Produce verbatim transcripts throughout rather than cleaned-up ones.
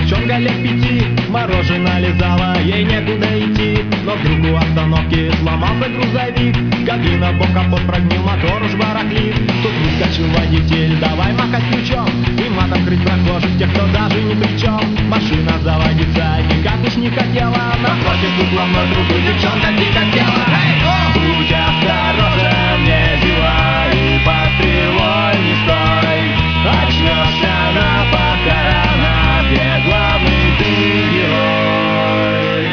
девчонка лет пяти, мороженое лизала, ей некуда идти. Но вдруг у остановки сломался грузовик, кабина бок, капот прогнил, мотор уж барахлит. Тут выскочил водитель, давай махать ключом и матом крыть прохожих, тех, кто даже ни при чем. Машина заводится никак уж не хотела, напротив угловной другой девчонка дико пела. Будь осторожен, не зевай и под стрелой не стой. Очнешься на похоронах, где главный ты герой.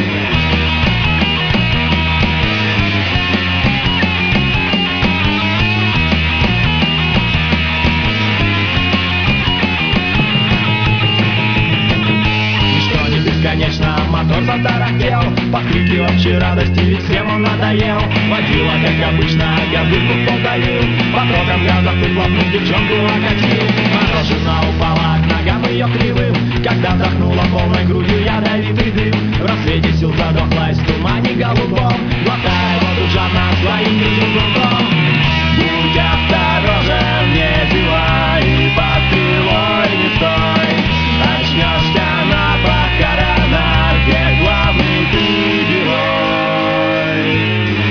Ничто не бесконечно, мотор затарахтел, покрикивая общей радости, ведь всем он надоел. Водила, как обычно, газульку в пол давил, по трогам газа выхлопнув девчонку окатил. Мороженое упала к ногам ее кривым, когда вдохнула полной грудью ядовитый дым. В рассвете сил задохлась в тумане голубом, глотая воду жадно своим безумным ртом. Будь осторожен, не зевай и под стрелой не стой. Очнешься на похоронах, где главный ты герой.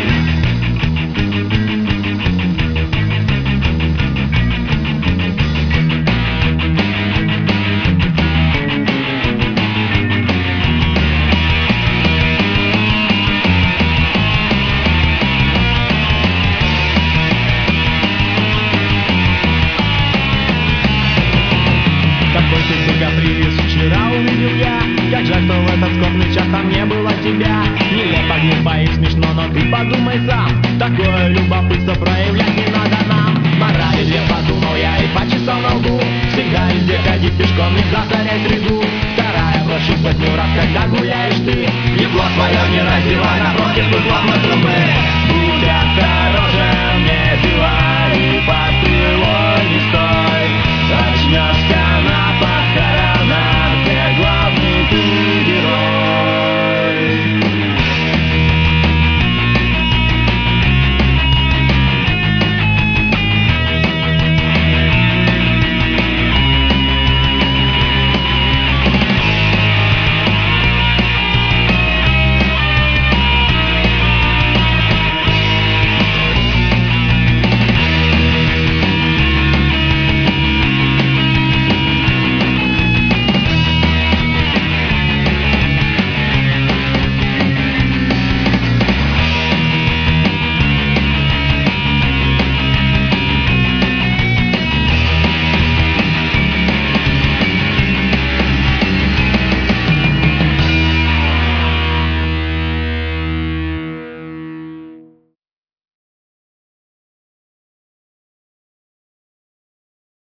Какой ты каприз, вчера увидел я, как жаль, что в этот скорбный час там не было тебя. Нелепо, глупо и смешно, но ты подумай сам, такое любопытство проявлять не надо нам. Морали две, подумал я и почесал на лбу, всегда везде ходи пешком, не засоряй среду. Вторая проще сотню раз, когда гуляешь ты, ебло свое не раздевай напротив выхлопной трубы. Будь осторожен, не зевай и под